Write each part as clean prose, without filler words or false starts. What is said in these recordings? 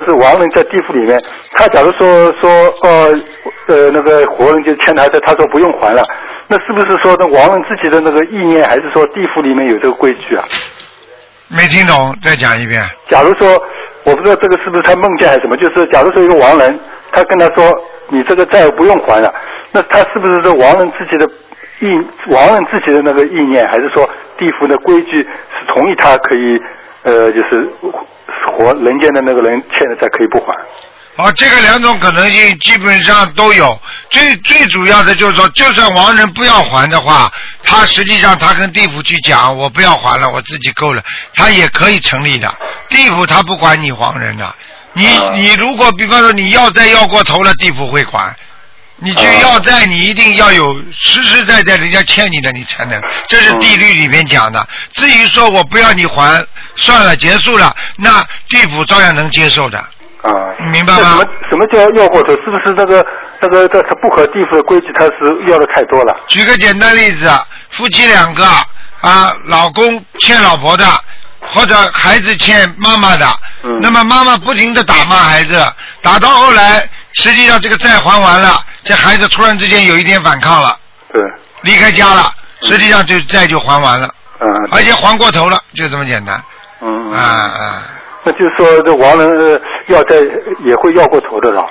是亡人在地府里面，他假如说那个活人就欠他的，他说不用还了，那是不是说那亡人自己的那个意念，还是说地府里面有这个规矩啊？ 没听懂，再讲一遍。 假如说我不知道这个是不是他梦见还是什么，就是假如说一个亡人，他跟他说你这个债不用还了，那他是不是这亡人自己的那个意念，还是说地府的规矩是同意他可以就是活人间的那个人欠的债可以不还？ 这个两种可能性基本上都有。最主要的就是说，就算亡人不要还的话，他实际上他跟地府去讲，我不要还了，我自己够了，他也可以成立的。地府他不管你亡人的，你如果比方说你要债要过头了，地府会管。你去要债，你一定要有实实在在人家欠你的，你才能。这是地律里面讲的。至于说我不要你还，算了，结束了，那地府照样能接受的。明白吗？ 什么叫要过头？是不是那个他不合地府的规矩，他是要的太多了？ 举个简单例子，夫妻两个老公欠老婆的，或者孩子欠妈妈的，那么妈妈不停地打骂孩子，打到后来，实际上这个债还完了，这孩子突然之间有一点反抗了， 对， 离开家了，实际上这债就还完了，而且还过头了，就这么简单。 那就是说，这亡人要债也会要过头的了。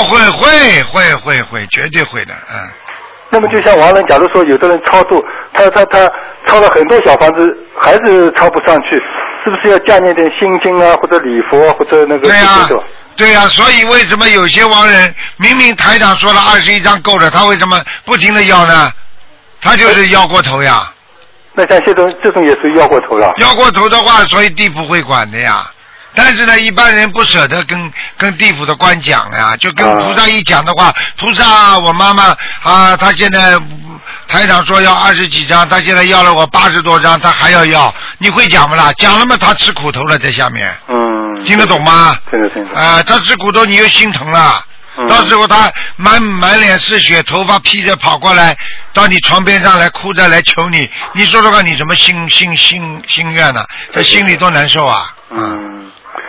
会，绝对会的， 那么就像亡人，假如说有的人超度，他超了很多小房子，还是超不上去，是不是要加念点心经啊，或者礼佛，或者那个？ 对呀，所以为什么有些亡人明明台长说了21张够了，他为什么不停的要呢？他就是要过头呀。 那像这种也是要过头了。 要过头的话，所以地府会管的呀。但是呢，一般人不舍得跟地府的官讲呀，就跟菩萨一讲的话，菩萨，我妈妈她现在台长说要20几张，她现在要了我80多张，她还要，你会讲不啦？讲了嘛，她吃苦头了在下面。听得懂吗？ 听得。 她吃苦头，你又心疼了。到时候她满脸是血，头发披着跑过来，到你床边上来哭着来求你，你说说看，你什么心愿呢？这心里多难受啊！